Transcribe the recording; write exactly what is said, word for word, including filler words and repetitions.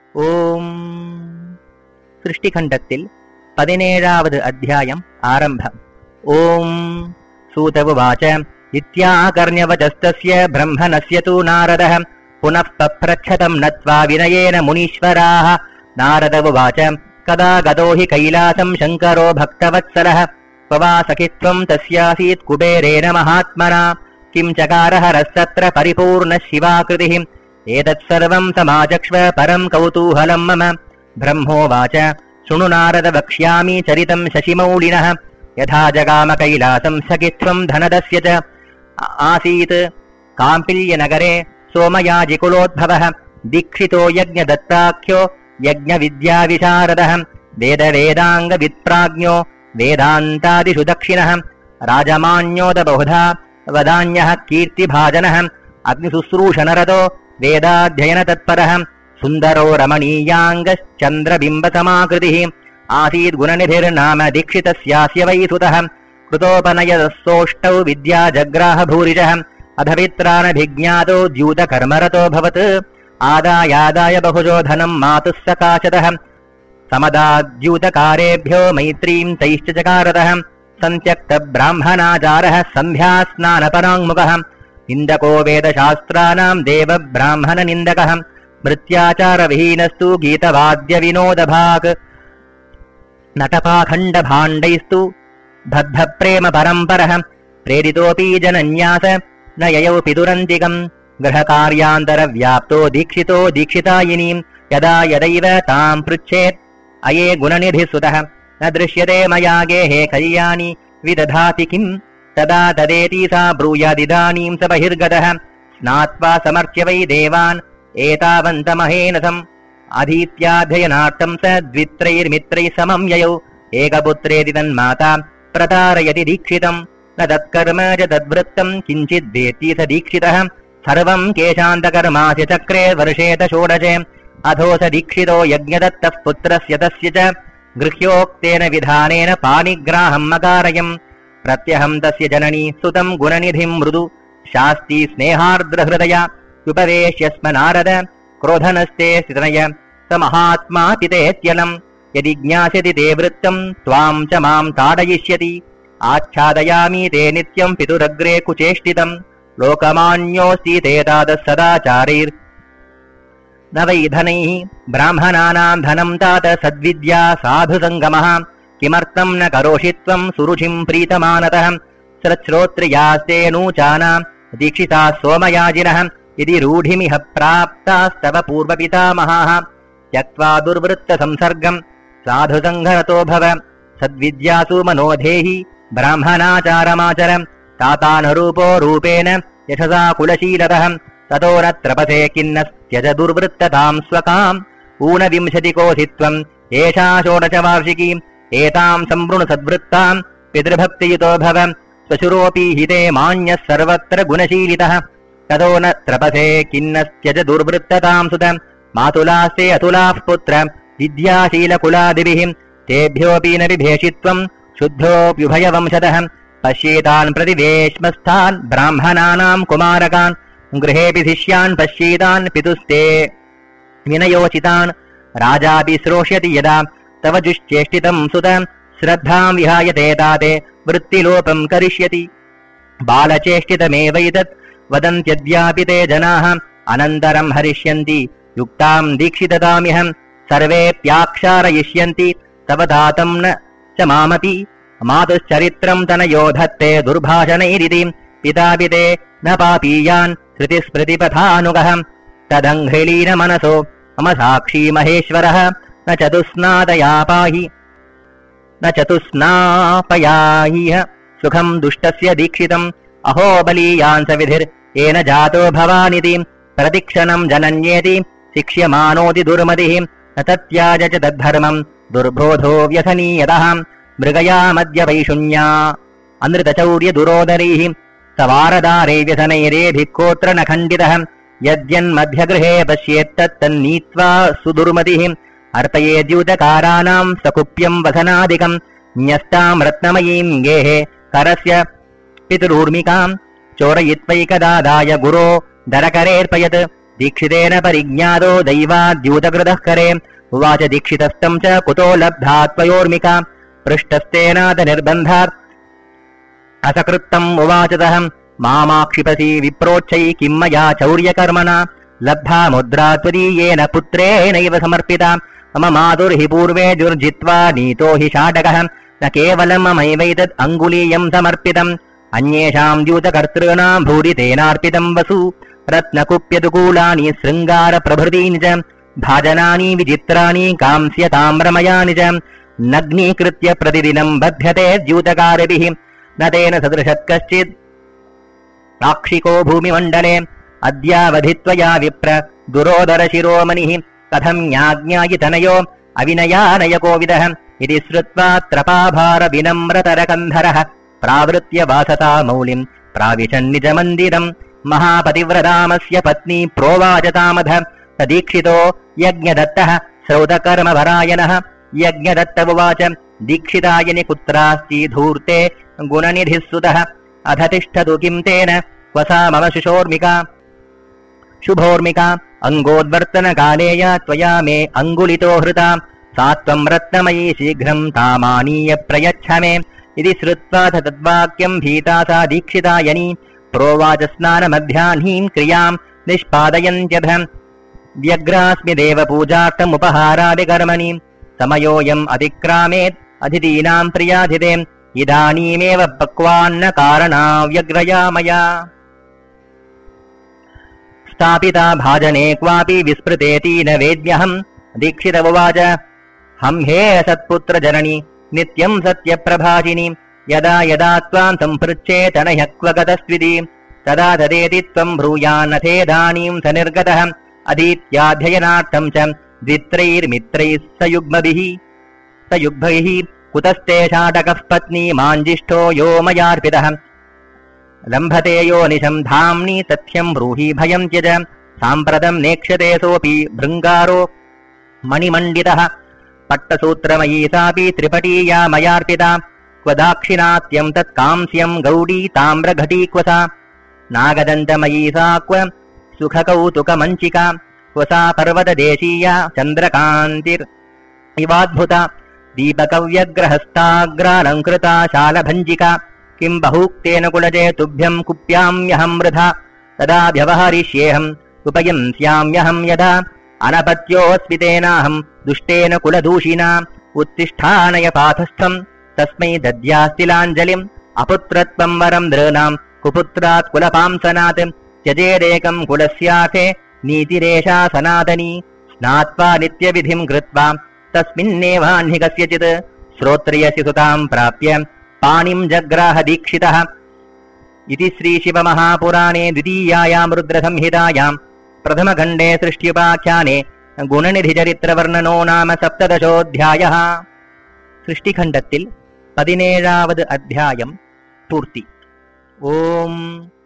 ஓம். சிருஷ்டிகண்டத்தில் பதினேழாவது அத்தியாயம் ஆரம்பம். ஓம். சூத உவாச இத்யாகர்ண்யவசஸ்தஸ்ய பிரம்மணஸ்ய தூ நாரதः புனः பப்ரச்சதம் நத்வா வினயேன முனீஸ்வராः. நாரத உவாச கதா கதோ ஹி கைலாசம் சங்கரோ பக்தவத்சலः ஸ்வவா சகித்வம் தஸ்யாசீத் குபேரேன மகாத்மனா கிம் சகாரः ரஸ்தத்ர பரிபூர்ண சிவாகிருதிः ஏதத் சர்வம் சமாஜக்ஷ்வ பரம் கௌதூஹலம் மம. பிரம்மோவாச சுணு நாரத வக்ஷ்யாமி சரிதம் சசிமௌலினः யதா ஜகாம கைலாசம் சகித்வம் தனதஸ்ய ச ஆசீத் காம்பில்யநகரே சோமயாஜிகுலோத்பவः दीक्षितो यज्ञदत्ताख्यो यज्ञविद्याविशारदः वेदवेदाङ्गवित्प्राज्ञो वेदान्तादिषु दक्षिणः राजमान्योद बहुधा वदान्यः कीर्तिभाजनः अग्निशुश्रूषणरतो वेदाध्ययनतत्परः सुन्दरो रमणीयाङ्गश्चन्द्रबिम्बसमाकृतिः आसीत् गुणनिधिर्नाम दीक्षितस्यास्य वै सुतः कृतोपनयदसोष्टौ विद्याजग्राह भूरिशः अधवित्रानभिज्ञातो द्यूतकर्मरतो भवत् आदायादाय बहुजो धनं मातुः सकाशतः समदाद्यूतकारेभ्यो मैत्रीं तैश्च चकारतः सन्त्यक्तब्राह्मणाचारः सन्ध्यास्नानपराङ्मुखः निन्दको वेदशास्त्राणां देवब्राह्मणनिन्दकः मृत्याचारविहीनस्तु गीतवाद्यविनोदभाक् नटपाखण्डभाण्डैस्तु बद्धप्रेमपरम्परः प्रेरितोऽपि जनन्यास न ययौ पितुरन्तिकम् गृहकार्यान्तरव्याप्तो दीक्षितो दीक्षितायिनीं यदा यदैव तां पृच्छेत् अये गुणनिधिसुतः न दृश्यते मया गेहे कल्याणि विदधाति किम् तदा तदेति सा ब्रूयादिदानीं स बहिर्गतः स्नात्वा समर्च्य वै देवान् एतावन्तमहेनसम् अधीत्याध्ययनार्थं स द्वित्रैर्मित्रैः समं ययौ एकपुत्रेति तन्माता प्रतारयति दीक्षितम् न तत्कर्म च तद्वृत्तम् किञ्चिद्वेत्ति स दीक्षितः सर्वम् केशान्तकर्मास्य चक्रे वर्षेत षोडशे अथो स दीक्षितो यज्ञदत्तः पुत्रस्य तस्य च गृह्योक्तेन विधानेन पाणिग्राहम् अकारयम् प्रत्यहम् तस्य जननी सुतम् गुणनिधिम् मृदु शास्ति स्नेहार्द्रहृदया उपवेश्य स्म नारद क्रोधनस्ते स्थितनय स महात्मा पितेत्यलम् यदि ज्ञास्यति ते वृत्तम् त्वाम् च माम् ताडयिष्यति आच्छादयामि ते नित्यम् पितुरग्रे कुचेष्टितम् लोकमान्योऽस्ति ते तातः सदाचारैर् न वै धनैः ब्राह्मणानाम् धनम् तात सद्विद्या साधुसङ्गमः किमर्थम् न करोषि त्वम् सुरुचिम् प्रीतमानतः श्रोत्रियास्ते नूचानाम् दीक्षिताः सोमयाजिनः यदि रूढिमिह प्राप्तास्तव पूर्वपितामहाः त्यक्त्वा दुर्वृत्तसंसर्गम् साधुसङ्घरतो भव सद्विद्यासु मनोधेहि ब्राह्मणाचारमाचर तातानुरूपो रूपेण यशसा कुलशीलतः ततो न त्रपसे किन्न त्यज दुर्वृत्तताम् स्वकाम् ऊनविंशतिकोऽधित्वम् एषा षोडशवार्षिकी एताम् सम्वृणु सद्वृत्ताम् पितृभक्तियुतो भव स्वशुरोऽपि हिते मान्यः सर्वत्र गुणशीलितः ततो न त्रपसे किन्न त्यज दुर्वृत्तताम् सुत मातुलास्ते अतुलाः पुत्र विद्याशीलकुलादिभिः तेभ्योऽपि न विभेषित्वम् शुद्धोऽप्युभयवंशतः पश्येतान् प्रतिवेश्मस्थान् ब्राह्मणानाम् कुमारकान् गृहेऽपि शिष्यान् पश्येतान् पितुस्ते विनयोचितान् राजापि श्रोष्यति यदा तव जुश्चेष्टितम् सुत श्रद्धाम् विहाय ते ताते वृत्तिलोपम् करिष्यति बालचेष्टितमेवैतत् वदन्त्यद्यापि ते जनाः अनन्तरम् हरिष्यन्ति युक्ताम् दीक्षिततामिहम् सर्वेऽप्याक्षारयिष्यन्ति तव दातम् न च मामपि मातुश्चरित्रम् तनयो धत्ते दुर्भाषणैरिति पितापि ते न पापीयान् श्रुतिस्मृतिपथानुगः तदङ्घ्रिलीन मनसो मम साक्षी महेश्वरः न चतुस्नादयापाहि न चतुस्नापयाहिह सुखम् दुष्टस्य दीक्षितम् अहो बलीयान् स विधिर्येन जातो भवानिति प्रतिक्षणम् जनन्येति शिक्ष्यमानोति दुर्मतिः न तत्याज च तद्धर्मम् दुर्बोधो व्यसनीयतः मृगयामद्य वैशुन्या अनृतचौर्यदुरोदरैः सवारदारै व्यसनैरेभिः कोत्र न खण्डितः यद्यन्मध्यगृहे पश्येत्तन्नीत्वा सुदुर्मतिः अर्पयेद्यूतकाराणाम् सकुप्यम् वसनादिकम् न्यस्ताम् रत्नमयीम् गेहे करस्य पितुरूर्मिकाम् चोरयित्वैकदादाय गुरो दरकरेऽर्पयत् दीक्षितेन परिज्ञातो दैवाद्यूतकृतः करे उवाच दीक्षितस्तं च कुतो लब्धा त्वयोर्मिका पृष्टस्तेनाथ निर्बन्धात् असकृत्तम् उवाचतः मामाक्षिपसि विप्रोच्चै किं मया चौर्यकर्मणा लब्धा मुद्रा त्वदीयेन पुत्रेणैव समर्पिता मम मातुर्हि पूर्वे दुर्जित्वा नीतो हि शाटकः न केवलं ममैवैतद् अङ्गुलीयं समर्पितम् अन्येषां द्यूतकर्तॄणां भूरि तेनार्पितं वसु रत्नकुप्यदुकूलानि शृङ्गारप्रभृतीनि च भाजनानि विचित्राणि कांस्यताम्रमयानि च नग्नीकृत्य प्रतिदिनं बध्यते द्यूतकारिभिः न तेन सदृशः कश्चित् साक्षिको भूमिमण्डले अद्यावधि त्वया विप्र दुरोदरशिरोमणिः कथं ज्ञाज्ञायितनयो अविनयानयकोविदः इति श्रुत्वा त्रपाभारविनम्रतरकन्धरः प्रावृत्य वासता मौलिं प्राविशन्निजमन्दिरम् महापतिव्रतामस्य पत्नी प्रोवाचतामध स दीक्षितो यज्ञदत्तः श्रौतकर्मपरायणः यज्ञदत्त उवाच दीक्षितायनि कुत्रास्ति धूर्ते गुणनिधिः सुतः अध तिष्ठतु किं तेन क्व सा मम शिशोर्मिका शुभोर्मिका अङ्गोद्वर्तनकालेय त्वया मे अङ्गुलितो हृता सा त्वं रत्नमयी शीघ्रं तामानीय प्रयच्छ मे इति श्रुत्वा तद्वाक्यं भीता सा दीक्षितायनी प्रोवाच स्नानमध्याह्नीं क्रियां निष्पादयन्त्यथ व्यग्रास्मि देवपूजार्थमुपहारादिकर्मणि समयोऽयम् अतिक्रामेत् अतिथीनां प्रियाधिते इदानीमेव पक्वान्न कारणाव्यग्रया मया स्थापिता भाजने क्वापि विस्मृतेति न वेद्यहम् दीक्षित उवाच हम हे सत्पुत्रजननि नित्यं सत्यप्रभाजिनि यदा यदा त्वां सम्पृच्छेतनह्यः क्व गतस्त्विति तदा तदेति त्वं ब्रूयान्नथेदानीं स निर्गतः अधीत्याध्ययनार्थं च द्वित्रैर्मित्रैः सयुग्मभिः सयुग्मैः कुतस्ते शाटकः पत्नी माञ्जिष्ठो यो मयार्पितः लम्भते यो निशं धाम्नि तथ्यं ब्रूहि भयं त्यज साम्प्रतं नेक्ष्यते सोऽपि भृङ्गारो मणिमण्डितः पट्टसूत्रमयी सापि त्रिपटीया मयार्पिता क्व दाक्षिणात्यं तत्कांस्यं गौडी ताम्रघटी क्व सा नागदन्तमयी सा क्व सुखकौतुकमञ्चिका क्व सा पर्वतदेशीया चन्द्रकान्तिरिवाद्भुता दीपकव्यग्रहस्ताग्रालङ्कृता शालभञ्जिका किं बहुक्तेन कुलजे तुभ्यं कुप्याम्यहं वृथा तदा व्यवहरिष्येऽहम् उपयंस्याम्यहं यदा अनपत्योऽस्मि तेनाहं दुष्टेन कुलदूषिना उत्तिष्ठानय पाथस्थं तस्मै दद्यास्तिलाञ्जलिम् अपुत्रत्वं वरं नृणां कुपुत्रात् कुलपांसनात् त्यजेदेकं कुलस्यार्थे नीतिरेषा सनातनी स्नात्वा नित्यविधिं कृत्वा तस्मिन्नेवाह्नि कस्यचित् श्रोत्रियस्य सुतां प्राप्य पाणिं जग्राह दीक्षितः इति श्रीशिवमहापुराणे द्वितीयायां रुद्रसंहितायां प्रथमखण्डे सृष्ट्युपाख्याने गुणनिधिचरित्रवर्णनो नाम सप्तदशोऽध्यायः सृष्टिखण्डत्तिल पदिनेळावद् अध्यायं पूर्ति। ओम